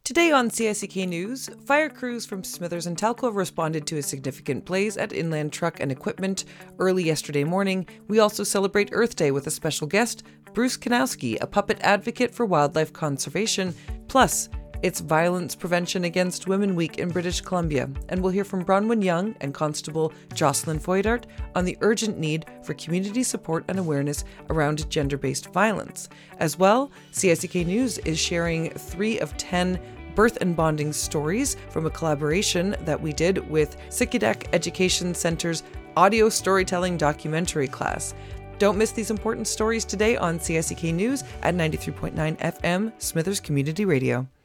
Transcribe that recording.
Today on CICK News, fire crews from Smithers and Talco responded to a significant blaze at Inland Truck and Equipment early yesterday morning. We also celebrate Earth Day with a special guest, Bruce Kanowski, a puppet advocate for wildlife conservation. Plus, it's Violence Prevention Against Women Week in British Columbia, and we'll hear from Bronwyn Young and Constable Jocelyn Foydart on the urgent need for community support and awareness around gender-based violence. As well, CICK News is sharing 3 of 10 birth and bonding stories from a collaboration that we did with Sikidek Education Center's audio storytelling documentary class. Don't miss these important stories today on CICK News at 93.9 FM, Smithers Community Radio.